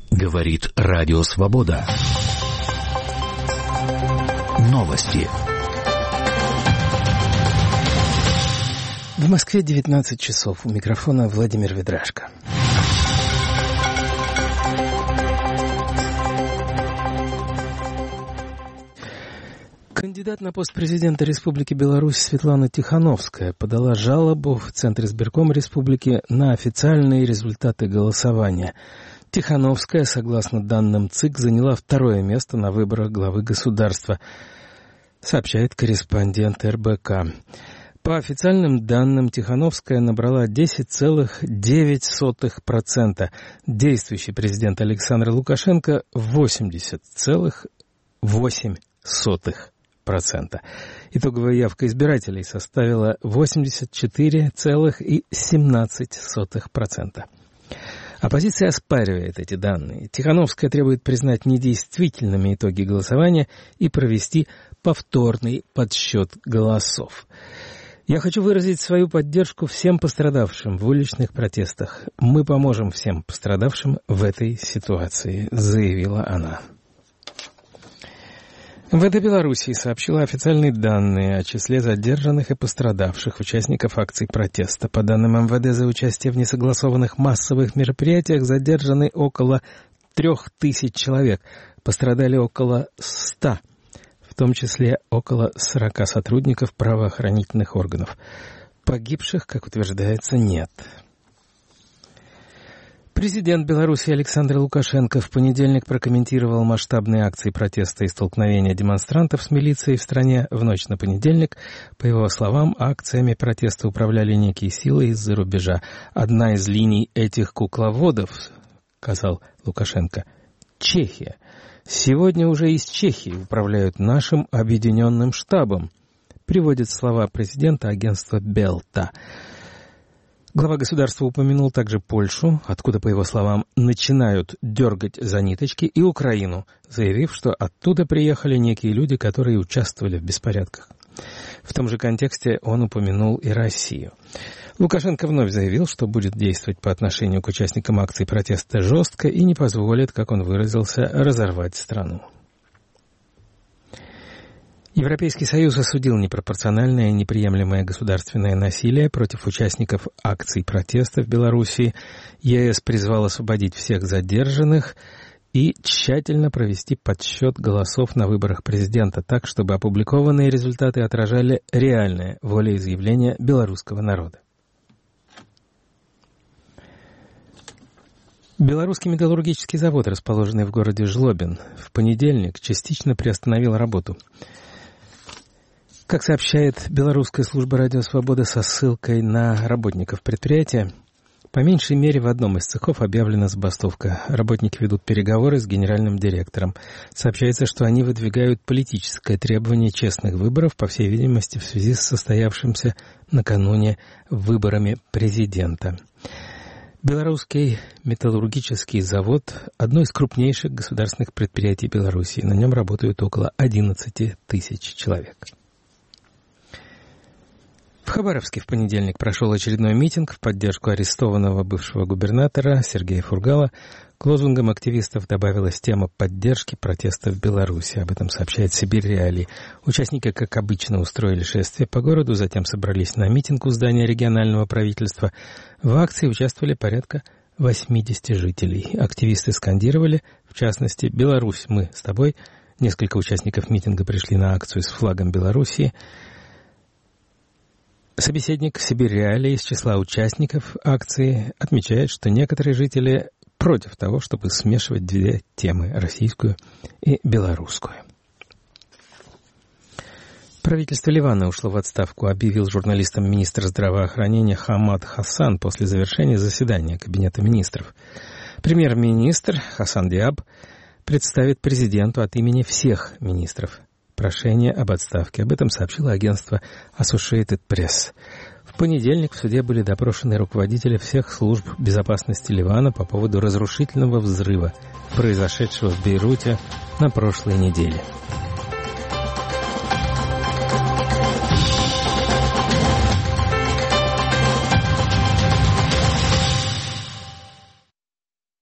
Говорит Радио Свобода. Новости. В Москве 19 часов. У микрофона Владимир Ведрашко. Кандидат на пост президента Республики Беларусь Светлана Тихановская подала жалобу в Центр избиркома республики на официальные результаты голосования. Тихановская, согласно данным ЦИК, заняла второе место на выборах главы государства, сообщает корреспондент РБК. По официальным данным, Тихановская набрала 10,9%. Действующий президент Александр Лукашенко – 80,8%. Итоговая явка избирателей составила 84,17%. Оппозиция оспаривает эти данные. Тихановская требует признать недействительными итоги голосования и провести повторный подсчет голосов. «Я хочу выразить свою поддержку всем пострадавшим в уличных протестах. Мы поможем всем пострадавшим в этой ситуации», — заявила она. МВД Белоруссии сообщила официальные данные о числе задержанных и пострадавших участников акций протеста. По данным МВД, за участие в несогласованных массовых мероприятиях задержаны около 3000 человек, пострадали около 100, в том числе около 40 сотрудников правоохранительных органов. Погибших, как утверждается, нет. Президент Беларуси Александр Лукашенко в понедельник прокомментировал масштабные акции протеста и столкновения демонстрантов с милицией в стране в ночь на понедельник. По его словам, акциями протеста управляли некие силы из-за рубежа. Одна из линий этих кукловодов, сказал Лукашенко, Чехия. Сегодня уже из Чехии управляют нашим объединенным штабом, приводит слова президента агентства Белта. Глава государства упомянул также Польшу, откуда, по его словам, начинают дергать за ниточки, и Украину, заявив, что оттуда приехали некие люди, которые участвовали в беспорядках. В том же контексте он упомянул и Россию. Лукашенко вновь заявил, что будет действовать по отношению к участникам акций протеста жестко и не позволит, как он выразился, разорвать страну. Европейский Союз осудил непропорциональное и неприемлемое государственное насилие против участников акций протеста в Белоруссии. ЕС призвал освободить всех задержанных и тщательно провести подсчет голосов на выборах президента так, чтобы опубликованные результаты отражали реальное волеизъявление белорусского народа. Белорусский металлургический завод, расположенный в городе Жлобин, в понедельник частично приостановил работу. Как сообщает белорусская служба «Радио Свобода» со ссылкой на работников предприятия, по меньшей мере в одном из цехов объявлена забастовка. Работники ведут переговоры с генеральным директором. Сообщается, что они выдвигают политическое требование честных выборов, по всей видимости, в связи с состоявшимся накануне выборами президента. Белорусский металлургический завод – одно из крупнейших государственных предприятий Беларуси. На нем работают около 11 тысяч человек. В Хабаровске в понедельник прошел очередной митинг в поддержку арестованного бывшего губернатора Сергея Фургала. К лозунгам активистов добавилась тема поддержки протеста в Беларуси. Об этом сообщает Сибирь Реалии. Участники, как обычно, устроили шествие по городу, затем собрались на митинг у здания регионального правительства. В акции участвовали порядка 80 жителей. Активисты скандировали, в частности, «Беларусь, мы с тобой». Несколько участников митинга пришли на акцию с флагом Белоруссии. Собеседник Сибирь Реалии из числа участников акции отмечает, что некоторые жители против того, чтобы смешивать две темы – российскую и белорусскую. Правительство Ливана ушло в отставку, объявил журналистам министр здравоохранения Хамад Хасан после завершения заседания Кабинета министров. Премьер-министр Хасан Диаб представит президенту от имени всех министров прошение об отставке. Об этом сообщило агентство Associated Press. В понедельник в суде были допрошены руководители всех служб безопасности Ливана по поводу разрушительного взрыва, произошедшего в Бейруте на прошлой неделе.